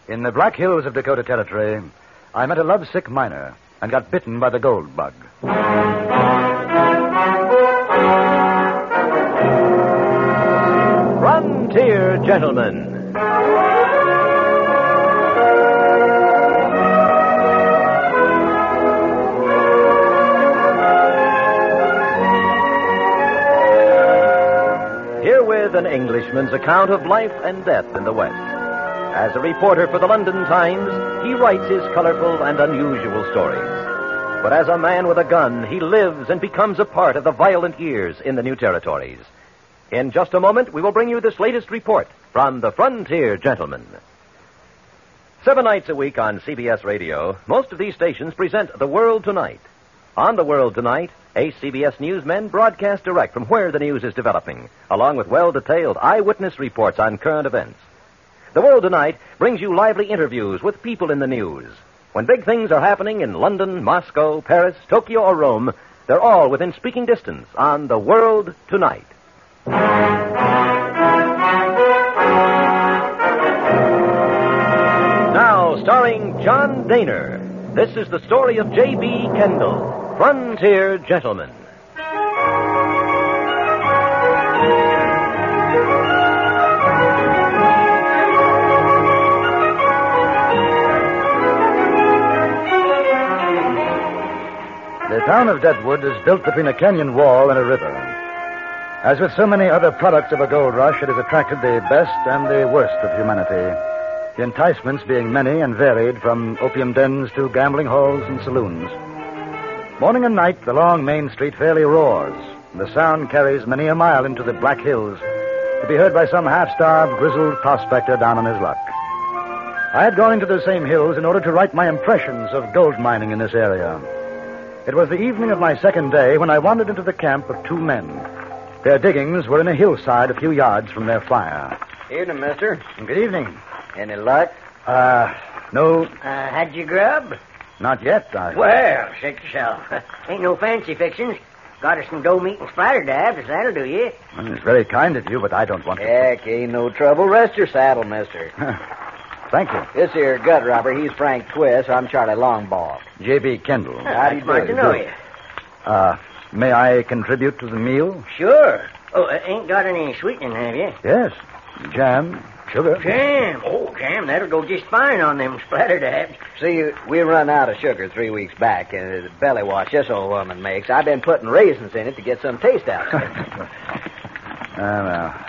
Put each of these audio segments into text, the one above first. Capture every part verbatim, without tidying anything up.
In the Black Hills of Dakota Territory, I met a lovesick miner and got bitten by the gold bug. Frontier Gentlemen. Here with an Englishman's account of life and death in the West. As a reporter for the London Times, he writes his colorful and unusual stories. But as a man with a gun, he lives and becomes a part of the violent years in the new territories. In just a moment, we will bring you this latest report from the Frontier Gentlemen. Seven nights a week on C B S Radio, most of these stations present The World Tonight. On The World Tonight, Ace C B S newsmen broadcast direct from where the news is developing, along with well-detailed eyewitness reports on current events. The World Tonight brings you lively interviews with people in the news. When big things are happening in London, Moscow, Paris, Tokyo, or Rome, they're all within speaking distance on The World Tonight. Now, starring John Daner, this is the story of J B. Kendall, Frontier Gentlemen. The town of Deadwood is built between a canyon wall and a river. As with so many other products of a gold rush, it has attracted the best and the worst of humanity. The enticements being many and varied, from opium dens to gambling halls and saloons. Morning and night, the long main street fairly roars, and the sound carries many a mile into the Black Hills to be heard by some half-starved, grizzled prospector down on his luck. I had gone into the same hills in order to write my impressions of gold mining in this area. It was the evening of my second day when I wandered into the camp of two men. Their diggings were in a hillside a few yards from their fire. Evening, mister. Good evening. Any luck? Uh, no. Uh, had you grub? Not yet. I... Well, shake yourself. Ain't no fancy fixings. Got us some dough meat and splatter dabs, that'll do you. Well, it's very kind of you, but I don't want to... Heck, ain't no trouble. Rest your saddle, mister. Thank you. This here gut robber, he's Frank Twist. I'm Charlie Longbaugh. J B. Kendall. How do you do? to know you. Uh, may I contribute to the meal? Sure. Oh, uh, ain't got any sweetening, have you? Yes. Jam, sugar. Jam. Oh, jam, that'll go just fine on them splatter dabs. See, we run out of sugar three weeks back, and the belly wash this old woman makes, I've been putting raisins in it to get some taste out of it. Ah, well.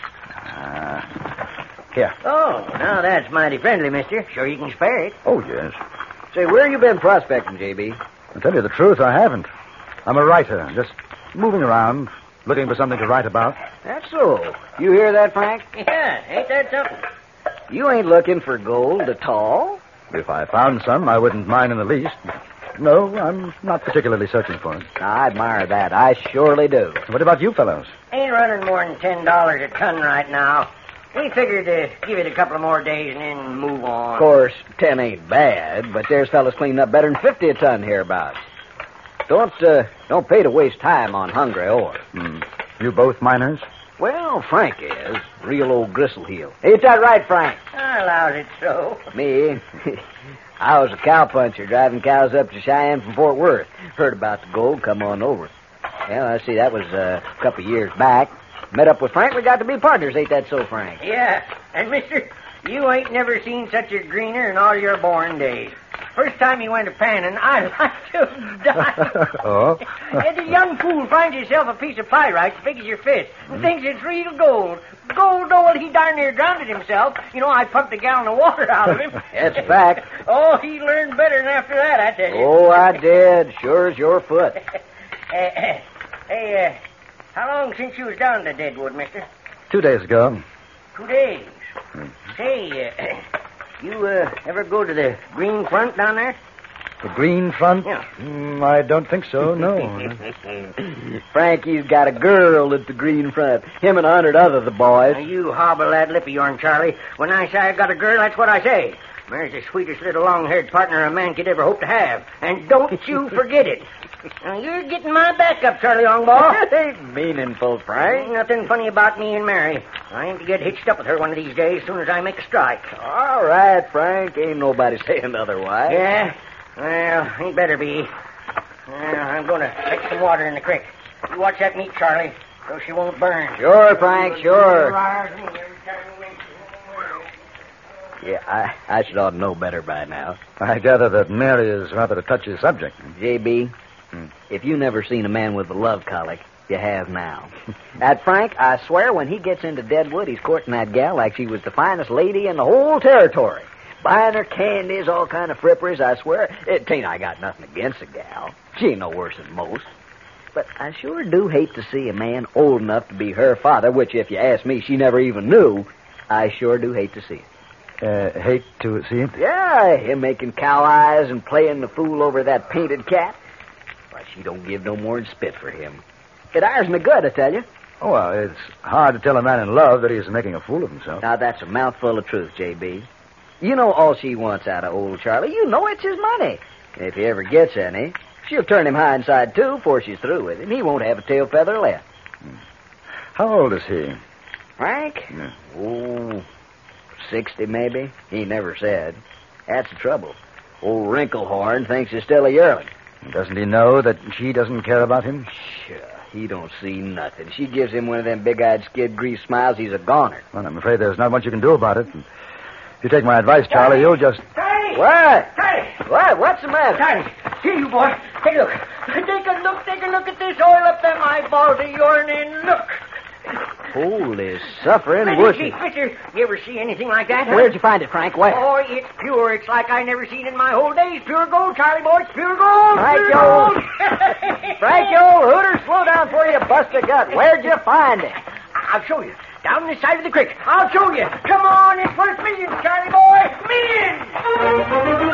Uh, here. Oh, now that's mighty friendly, mister. Sure you can spare it. Oh, yes. Say, where you been prospecting, J B? I'll tell you the truth, I haven't. I'm a writer, just moving around, looking for something to write about. That's so. You hear that, Frank? Yeah, ain't that something? You ain't looking for gold at all? If I found some, I wouldn't mind in the least. No, I'm not particularly searching for it. I admire that. I surely do. What about you fellows? Ain't running more than ten dollars a ton right now. We figured to give it a couple of more days and then move on. Of course, ten ain't bad, but there's fellas cleaning up better than fifty a ton hereabouts. Don't, uh, don't pay to waste time on hungry ore. Hmm. You both miners? Well, Frank is. Real old gristleheel. Ain't that right, Frank? I allows it so. Me? I was a cowpuncher driving cows up to Cheyenne from Fort Worth. Heard about the gold, come on over. Well, I see, that was uh, a couple of years back. Met up with Frank, we got to be partners, ain't that so, Frank? Yeah, and mister, you ain't never seen such a greener in all your born days. First time he went to panning, I like to die. Oh? And the young fool finds himself a piece of pyrite as big as your fist and thinks it's real gold. Gold, though, he darn near drowned himself. You know, I pumped a gallon of water out of him. That's a fact. Oh, he learned better than after that, I tell you. Oh, I did. Sure as your foot. uh, hey, uh... how long since you was down to Deadwood, mister? Two days ago. Two days? Mm-hmm. Say, uh, you uh, ever go to the Green Front down there? The Green Front? Yeah. Mm, I don't think so, no. Frankie's got a girl at the Green Front. Him and a hundred other the boys. Now, you hobble that lip of yourn, Charlie. When I say I got a girl, that's what I say. Mary's the sweetest little long-haired partner a man could ever hope to have. And don't you forget it. Now, you're getting my back up, Charlie Longbaugh. It ain't meaningful, Frank. Ain't nothing funny about me and Mary. I aim to get hitched up with her one of these days as soon as I make a strike. All right, Frank. Ain't nobody saying otherwise. Yeah? Well, he better be. Well, I'm going to fetch some water in the creek. You watch that meat, Charlie, so she won't burn. Sure, Frank, sure. Yeah, I, I should ought to know better by now. I gather that Mary is rather a touchy subject. J B, Hmm. if you never seen a man with a love colic, you have now. That Frank, I swear when he gets into Deadwood, he's courting that gal like she was the finest lady in the whole territory. Buying her candies, all kind of fripperies, I swear. It ain't I got nothing against the gal. She ain't no worse than most. But I sure do hate to see a man old enough to be her father, which, if you ask me, she never even knew. I sure do hate to see it. Uh, hate to see it? Yeah, him making cow eyes and playing the fool over that painted cat. Why, she don't give no more than spit for him. It irons me good, I tell you. Oh, well, it's hard to tell a man in love that he's making a fool of himself. Now, that's a mouthful of truth, J B. You know all she wants out of old Charlie. You know it's his money. If he ever gets any, she'll turn him high inside, too, before she's through with him. He won't have a tail feather left. How old is he? Frank? Yeah. Oh, sixty, maybe. He never said. That's the trouble. Old Wrinklehorn thinks he's still a yearling. Doesn't he know that she doesn't care about him? Sure, he don't see nothing. She gives him one of them big-eyed skid grease smiles. He's a goner. Well, I'm afraid there's not much you can do about it. If you take my advice, Charlie, you'll just... Charlie! What? Charlie! What? What's the matter? Charlie, here you, boy. Take a look. Take a look. Take a look at this oil up them eyeballs of yourn and look. Holy suffering Mister, wussy. mister, you ever see anything like that? Huh? Where'd you find it, Frank? Where? Oh, it's pure. It's like I never seen in my whole days. Pure gold, Charlie boy. It's pure gold. Frank, pure you gold. old... Frank, you old hooter, slow down before you bust a gut. Where'd you find it? I'll show you. Down this side of the creek. I'll show you. Come on, it's worth millions, Charlie boy. Millions!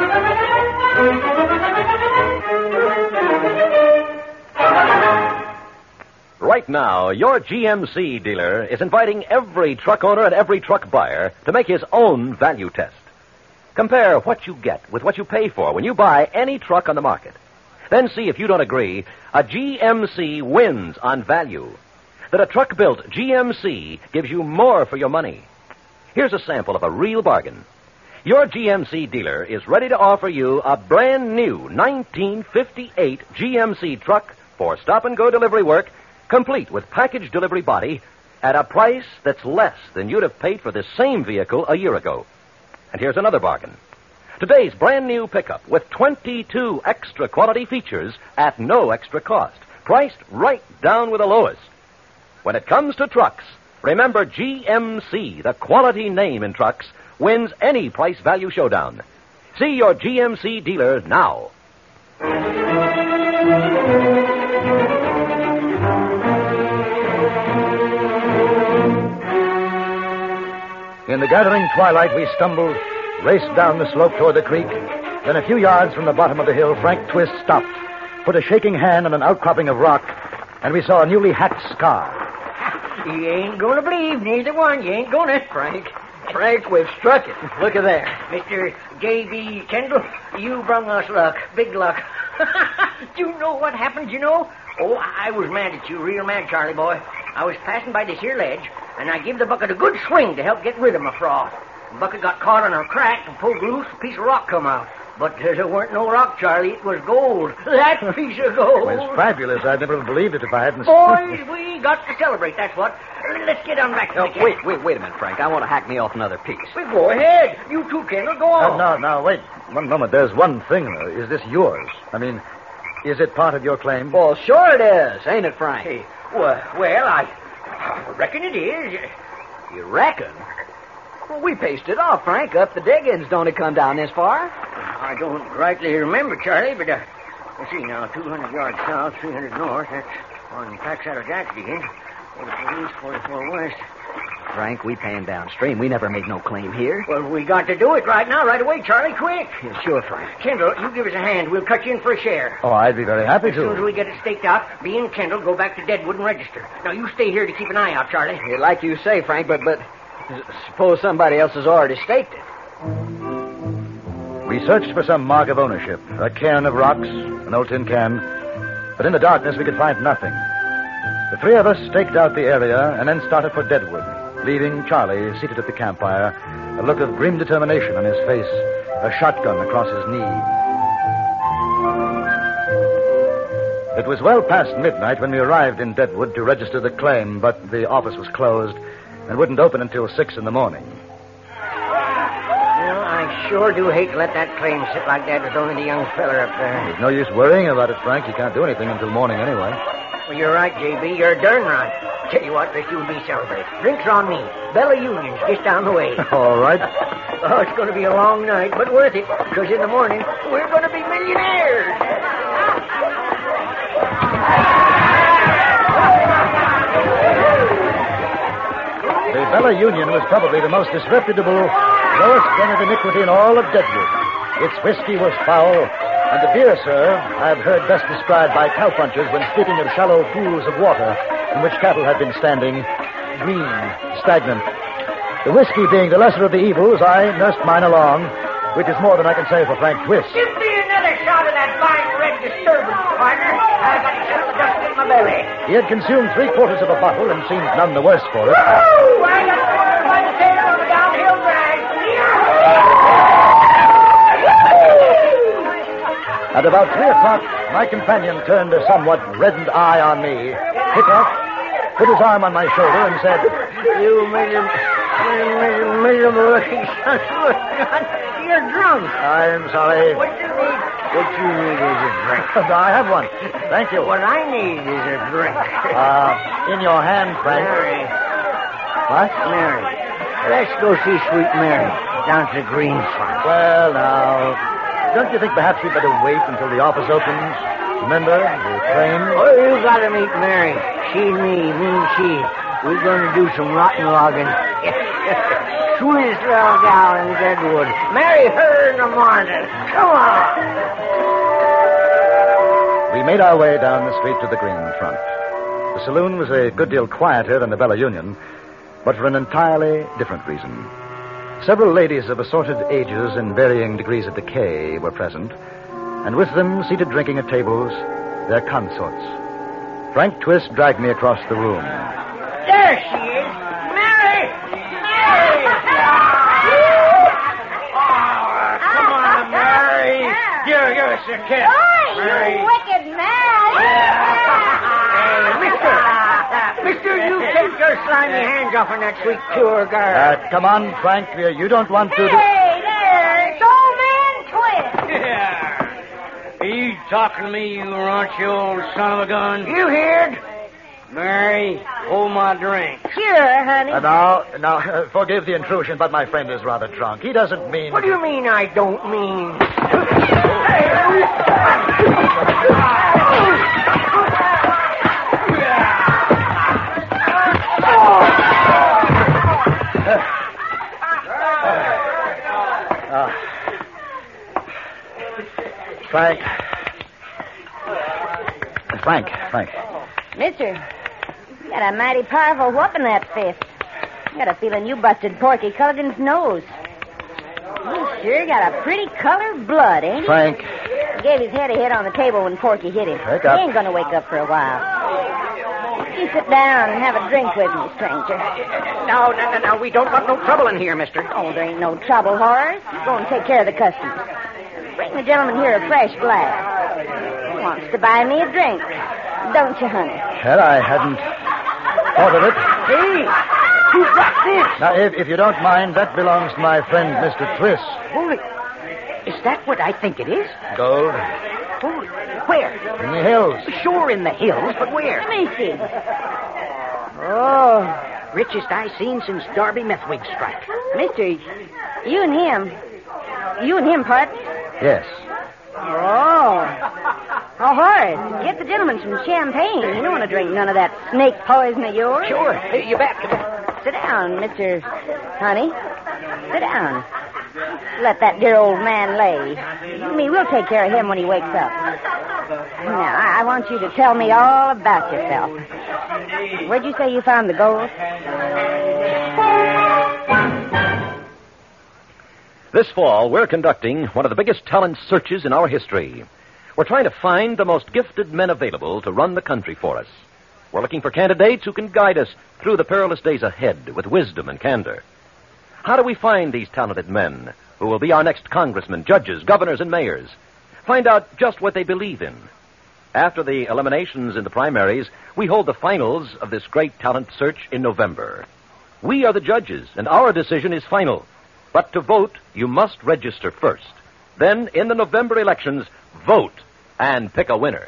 Right now, your G M C dealer is inviting every truck owner and every truck buyer to make his own value test. Compare what you get with what you pay for when you buy any truck on the market. Then see if you don't agree, a G M C wins on value. That a truck-built G M C gives you more for your money. Here's a sample of a real bargain. Your G M C dealer is ready to offer you a brand new nineteen fifty-eight G M C truck for stop-and-go delivery work, complete with package delivery body, at a price that's less than you'd have paid for this same vehicle a year ago. And here's another bargain. Today's brand new pickup with twenty-two extra quality features at no extra cost, priced right down with the lowest. When it comes to trucks, remember G M C, the quality name in trucks, wins any price-value showdown. See your G M C dealer now. In the gathering twilight, we stumbled, raced down the slope toward the creek. Then a few yards from the bottom of the hill, Frank Twist stopped, put a shaking hand on an outcropping of rock, and we saw a newly hacked scar. You ain't gonna believe, neither one. You ain't gonna. Frank, Frank, we've struck it. Look at there. Mister J B Kendall, you brung us luck. Big luck. Do you know what happened, you know? Oh, I was mad at you, real mad, Charlie boy. I was passing by this here ledge, and I give the bucket a good swing to help get rid of my froth. The bucket got caught on a crack and pulled loose, a piece of rock come out. But uh, there weren't no rock, Charlie. It was gold. That piece of gold. Well, it's fabulous. I'd never have believed it if I hadn't... Boys, we got to celebrate, that's what. Let's get on back to No, the camp. wait, wait, wait a minute, Frank. I want to hack me off another piece. Well, go ahead. You too, Kendall. Go Uh, on. no, no, wait. One moment. There's one thing. though. Is this yours? I mean, is it part of your claim? Well, sure it is, ain't it, Frank? Hey, well, well, I, I reckon it is. You reckon? Well, we paced it off, Frank. Up the diggings. Don't it come down this far? I don't rightly remember, Charlie, but, uh, let's see now, two hundred yards south, three hundred north. That's on packs out of Jack's digging. forty-four east, forty-four west. Frank, we paying downstream. We never made no claim here. Well, we got to do it right now, right away, Charlie, quick. Yeah, sure, Frank. Kendall, you give us a hand. We'll cut you in for a share. Oh, I'd be very happy As soon as to. we get it staked out, me and Kendall go back to Deadwood and register. Now, you stay here to keep an eye out, Charlie. Yeah, like you say, Frank, but, but suppose somebody else has already staked it. We searched for some mark of ownership, a cairn of rocks, an old tin can. But in the darkness, we could find nothing. The three of us staked out the area and then started for Deadwood, leaving Charlie seated at the campfire, a look of grim determination on his face, a shotgun across his knee. It was well past midnight when we arrived in Deadwood to register the claim, but the office was closed and wouldn't open until six in the morning. Well, I sure do hate to let that claim sit like that with only the young feller up there. There's no use worrying about it, Frank. You can't do anything until morning anyway. Well, you're right, J B. You're darn right. Tell you what, let's do be celebrate. Drinks on me. Bella Union's just down the way. All right. Oh, it's going to be a long night, but worth it, because in the morning, we're going to be millionaires. The Bella Union was probably the most disreputable, lowest rung of iniquity in all of Deadwood. Its whiskey was foul, and the beer, sir, I've heard best described by cowpunchers when speaking of shallow pools of water in which cattle had been standing, green, stagnant. The whiskey being the lesser of the evils, I nursed mine along, which is more than I can say for Frank Twist. Give me another shot of that fine red disturbance, partner. I got to settle the dust in my belly. He had consumed three quarters of a bottle and seemed none the worse for it. Woo! I got the water by the tail on the downhill drag. At about three o'clock, my companion turned a somewhat reddened eye on me, hiccoughed, put his arm on my shoulder, and said, You miserable, miserable looking son of a gun. You're drunk. I'm sorry. What you need? What you need is a drink. I have one. Thank you. What I need is a drink. Uh, in your hand, Frank. Mary. What? Mary. Let's go see Sweet Mary down to the green farm. Well, now, don't you think perhaps we'd better wait until the office opens? Remember, the train? Oh, you gotta meet Mary. She and me, me and she. We're gonna do some rotten logging. Sweetest little gal in Deadwood. Marry her in the morning. Come on. We made our way down the street to the green front. The saloon was a good deal quieter than the Bella Union, but for an entirely different reason. Several ladies of assorted ages and varying degrees of decay were present, and with them, seated drinking at tables, their consorts. Frank Twist dragged me across the room. There she is. Mary! Mary! Oh, come on, Mary. Give, give us a kiss. Oh, Mary. you wicked man! Hey, mister. Mister, you take your slimy hands off on that sweet, pure girl. Uh, come on, Frank. Uh, you don't want to... Hey, there, it's old man Twist. Yeah. Are you talking to me, you raunchy old son of a gun? You heard? Mary, hold my drink. Sure, honey. Uh, now, now, uh, forgive the intrusion, but my friend is rather drunk. He doesn't mean... What do you mean I don't mean? Uh, Frank. Frank, Frank. Mister, you got a mighty powerful whooping that fist. I got a feeling you busted Porky Culligan's nose. You sure got a pretty colored blood, ain't he? Frank. He gave his head a hit on the table when Porky hit him. Wake up. He ain't gonna wake up for a while. You sit down and have a drink with me, stranger. No, no, no, no. We don't want no trouble in here, mister. Oh, there ain't no trouble, Horace. Go and take care of the customers. Bring the gentleman here a fresh glass. He wants to buy me a drink. Don't you, honey? Well, I hadn't thought of it. Hey, who's got this? Now, if, if you don't mind, that belongs to my friend, Mister Twist. Holy, is that what I think it is? Gold Holy, where? in the hills. Sure in the hills, but where? Let me see. Oh, richest I seen since Darby Methwig strike. Mister, you and him. You and him, Put. Yes. Oh. Oh, Horace, get the gentleman some champagne. You don't want to drink none of that snake poison of yours. Sure, you bet. Sit down, Mister Honey. Sit down. Let that dear old man lay. You and me, we'll take care of him when he wakes up. Now, I I want you to tell me all about yourself. Where'd you say you found the gold? This fall, we're conducting one of the biggest talent searches in our history. We're trying to find the most gifted men available to run the country for us. We're looking for candidates who can guide us through the perilous days ahead with wisdom and candor. How do we find these talented men who will be our next congressmen, judges, governors, and mayors? Find out just what they believe in. After the eliminations in the primaries, we hold the finals of this great talent search in November. We are the judges, and our decision is final. But to vote, you must register first. Then, in the November elections, vote and pick a winner.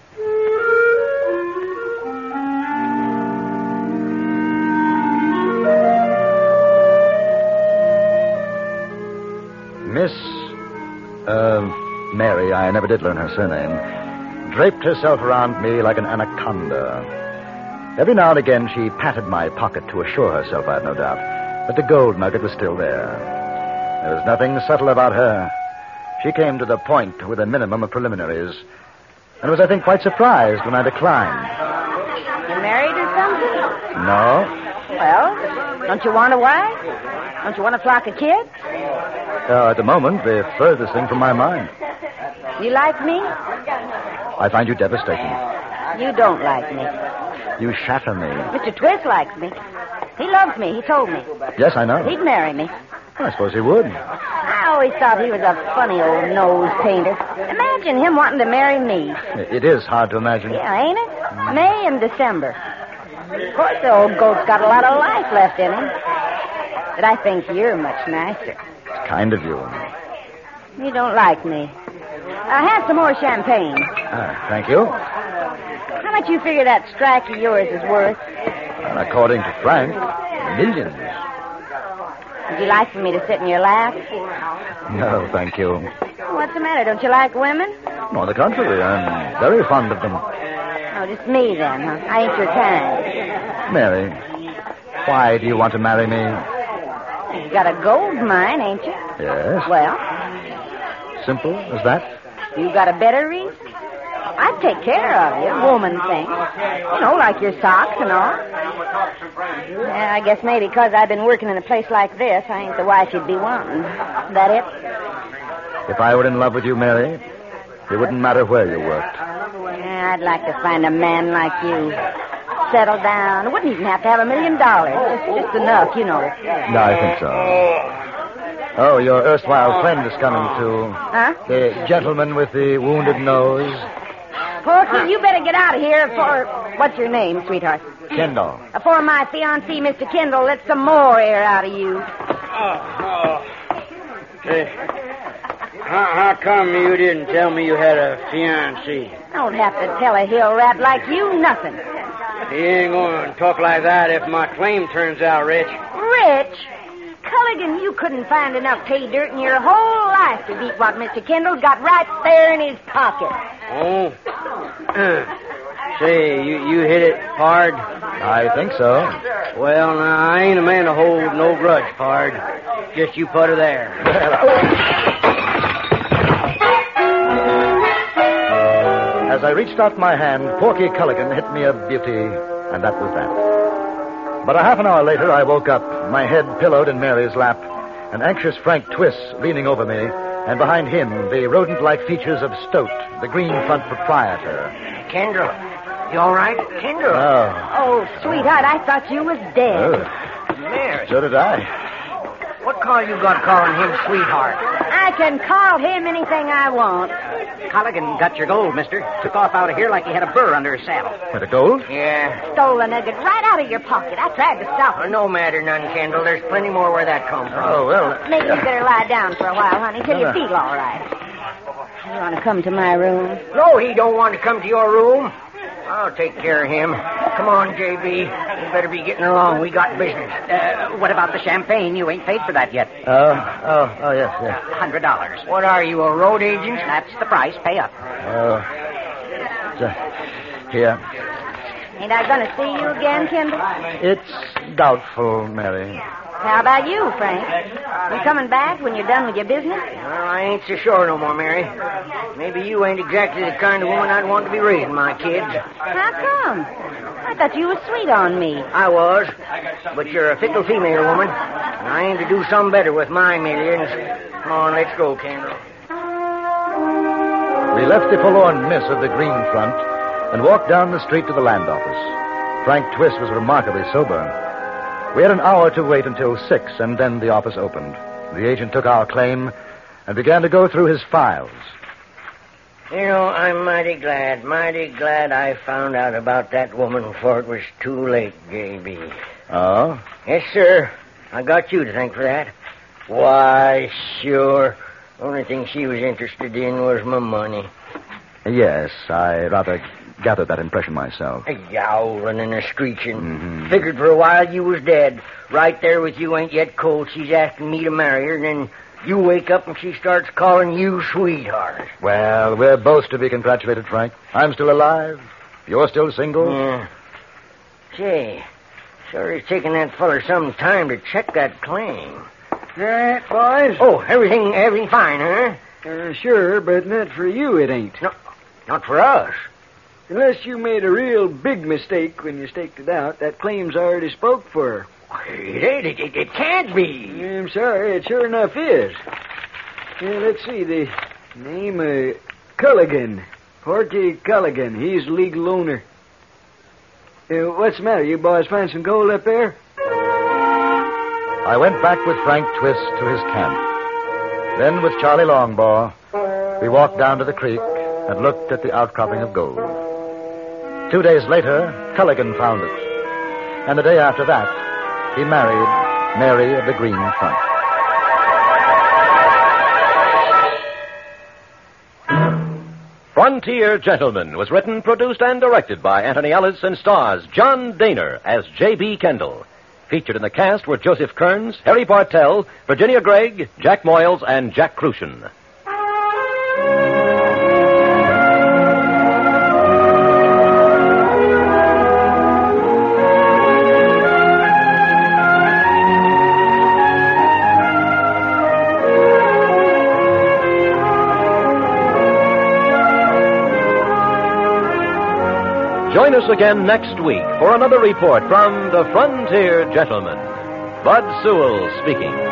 Miss, uh, Mary, I never did learn her surname, draped herself around me like an anaconda. Every now and again she patted my pocket to assure herself, I've no doubt, that the gold nugget was still there. There was nothing subtle about her. She came to the point with a minimum of preliminaries, and was, I think, quite surprised when I declined. You married or something? No. Well, don't you want a wife? Don't you want a flock of kids? Uh, at the moment, the furthest thing from my mind. You like me? I find you devastating. You don't like me. You shatter me. Mister Twist likes me. He loves me, he told me. Yes, I know. He'd marry me. I suppose he would. I always thought he was a funny old nose painter. Imagine him wanting to marry me. It is hard to imagine. Yeah, ain't it? May and December. Of course, the old goat's got a lot of life left in him. But I think you're much nicer. It's kind of you. You don't like me. I'll have some more champagne. Ah, thank you. How much you figure that strike of yours is worth? And according to Frank, millions. Would you like for me to sit in your lap? No, thank you. What's the matter? Don't you like women? On the contrary, I'm very fond of them. Oh, just me then, huh? I ain't your kind. Mary, why do you want to marry me? You've got a gold mine, ain't you? Yes. Well? Simple as that? You got a better reason? I'd take care of you, woman thing. You know, like your socks and all. Yeah, I guess maybe because I've been working in a place like this, I ain't the wife you'd be wanting. That it? If I were in love with you, Mary, it wouldn't matter where you worked. Yeah, I'd like to find a man like you. Settle down. Wouldn't even have to have a million dollars. Just, just enough, you know. No, I think so. Oh, your erstwhile friend is coming, too. Huh? The gentleman with the wounded nose. Porky, you better get out of here before... What's your name, sweetheart? Kendall. Before my fiancé, Mister Kendall, let some more air out of you. Oh, oh. Hey, how, how come you didn't tell me you had a fiancé? Don't have to tell a hill rat like you nothing. He ain't going to talk like that if my claim turns out rich. Rich? Culligan, you couldn't find enough pay dirt in your whole life to beat what Mister Kendall's got right there in his pocket. Oh? Uh, say, you, you hit it hard? I think so. Well, now, I ain't a man to hold no grudge, pard. Just you put her there. As I reached out my hand, Porky Culligan hit me a beauty, and that was that. But a half an hour later, I woke up, my head pillowed in Mary's lap, an anxious Frank Twist leaning over me, and behind him, the rodent-like features of Stoat, the green front proprietor. Kendall, you all right? Kendall? Oh. Oh, sweetheart, I thought you was dead. Oh. Mary. So did I. What call you got calling him sweetheart? I can call him anything I want. Culligan got your gold, mister. Took off out of here like he had a burr under his saddle. Had a gold? Yeah. Stole the nugget right out of your pocket. I tried to stop Well, him. no matter none, Kendall. There's plenty more where that come from. Oh, well. Maybe you better lie down for a while, honey, till you No, no. feel all right. You want to come to my room? No, he don't want to come to your room. I'll take care of him. Come on, J B. You better be getting along. We got business. Uh, what about the champagne? You ain't paid for that yet. Oh, oh, oh, yes, yes. Hundred dollars. What are you, a road agent? That's the price. Pay up. Oh. So, here. Ain't I going to see you again, Kendall? It's doubtful, Mary. How about you, Frank? You coming back when you're done with your business? Well, I ain't so sure no more, Mary. Maybe you ain't exactly the kind of woman I'd want to be raising my kids. How come? I thought you was sweet on me. I was. But you're a fickle female woman. And I aim to do some better with my millions. Come on, let's go, Kendall. We left the forlorn miss of the green front and walked down the street to the land office. Frank Twist was remarkably sober. We had an hour to wait until six, and then the office opened. The agent took our claim and began to go through his files. You know, I'm mighty glad, mighty glad I found out about that woman before it was too late, J B. Oh? Yes, sir. I got you to thank for that. Why, sure. Only thing she was interested in was my money. Yes, I rather gathered that impression myself. A yowling and a screeching. Mm-hmm. Figured for a while you was dead. Right there with you ain't yet cold. She's asking me to marry her, and then you wake up and she starts calling you sweetheart. Well, we're both to be congratulated, Frank. I'm still alive. You're still single. Yeah. Say, sure it's taking that feller some time to check that claim. All right, boys. Oh, everything, everything fine, huh? Uh, sure, but not for you, it ain't. No, not for us. Unless you made a real big mistake when you staked it out, that claim's already spoke for. It ain't. It, it, it can't be. I'm sorry, it sure enough is. Yeah, let's see, the name of Culligan. Horty Culligan. He's legal owner. Uh, what's the matter? You boys find some gold up there? I went back with Frank Twist to his camp. Then, with Charlie Longbaugh, we walked down to the creek and looked at the outcropping of gold. Two days later, Culligan found it. And the day after that, he married Mary of the Green Front. Frontier Gentleman was written, produced, and directed by Anthony Ellis and stars John Daner as J B. Kendall. Featured in the cast were Joseph Kearns, Harry Bartell, Virginia Gregg, Jack Moyles, and Jack Crucian. Join us again next week for another report from the Frontier Gentleman. Bud Sewell speaking.